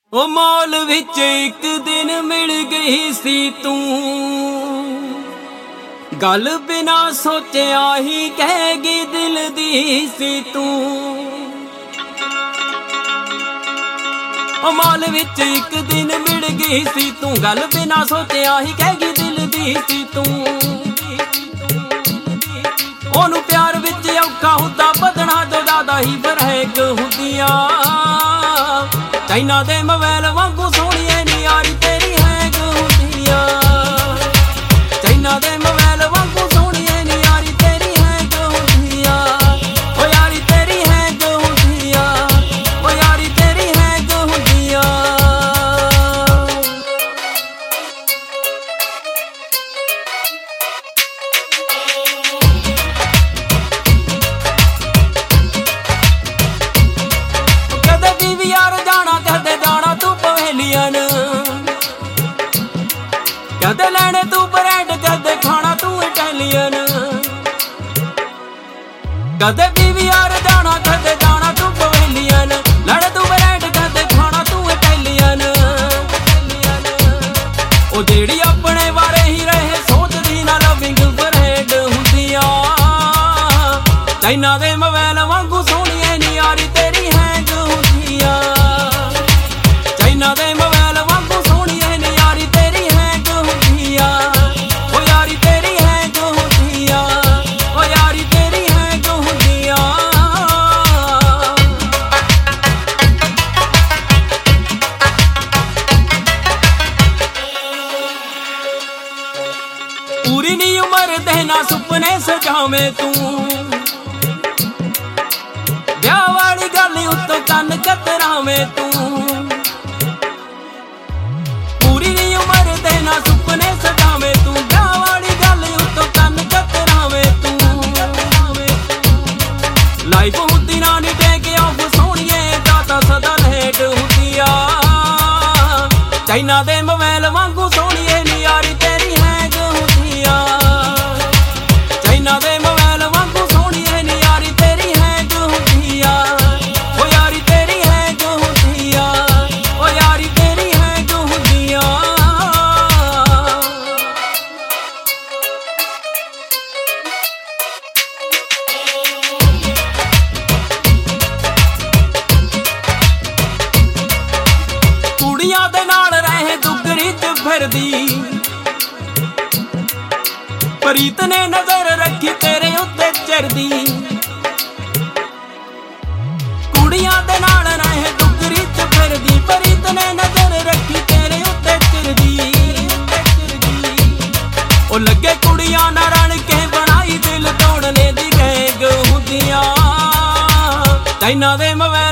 ओ mall विच एक दिन मिल गई सी तू, गल बिना सोचिया ही कहगी दिल दी सी तू। ओ मॉल विच एक दिन मिल गई सी तू, गल बिना सोचिया ही कहगी दिल दी सी तू। ओनू प्यार विच औखा हुंदा बदना तो ज्यादा ही फरक हुंदिया। चाइना दे मोबाइल वांगू सोहणीए नी यारी तेरी हैंग हुंदिया। चाइना दे मोबाइल वांगू सोहणीए नी यारी तेरी हैंग हुंदिया। ओ यारी तेरी हैंग हुंदिया, ओ यारी तेरी हैंग हुंदिया। कदे DVR जाना कहदे जाना तू पवेलियन, कहदे लैने तू ब्रेड कहदे खाना तू इटैलियन। कदे DVR जाना कहदे जाना तू पवेलियन, लैने तू ब्रेड कहदे खाना तू इटैलियन। ओ जेड़ी अपने बारे ही रहे सोचदी ना लविंग ब्रेड हुंदिया। चाइना दे मोबाइल वांगू सोहणीए नी यारी तेरी हैंग हुंदिया। चाइना दे मोबाइल वांगू सोहणीए नी यारी तेरी हैंग हुंदिया। ओ यारी तेरी हैंग हुंदिया, ओ यारी तेरी हैंग हुंदिया। पूरी नी उम्र देना सुपने सजावे तू, ब्याह वाली गल उत्तों कन कतरावे तू। पूरी नी उम्र देना सुपने सजावे तू, ब्याह वाली गल उत्तों कन कतरावे तू। लाइफ हुंदी ना नी टेक ऑफ सोहणीए दाता सदा लेट हुंदिया। चाइना दे मोबाइल वांगू सोहणीए नी यारी तेरी हैंग हुंदिया। चाइना दे मोबाइल वांगू सोहणीए नी यारी तेरी हैंग हुंदिया। ओ यारी तेरी हैंग हुंदिया, ओ यारी तेरी हैंग हुंदिया। कुड़ियां दे नाल रहे दुगरी च फिरदी, प्रीत ने नजर रखी तेरे उत्ते चरदी। कुड़ियां दे नाल रहे दुगरी च फिरदी, प्रीत ने नजर रखी तेरे उत्ते चरदी। ओ लगे कुड़ियां ना रल के बनाई दिल तोड़ने दी गैंग हुंदिया। चाइना दे मोबाइल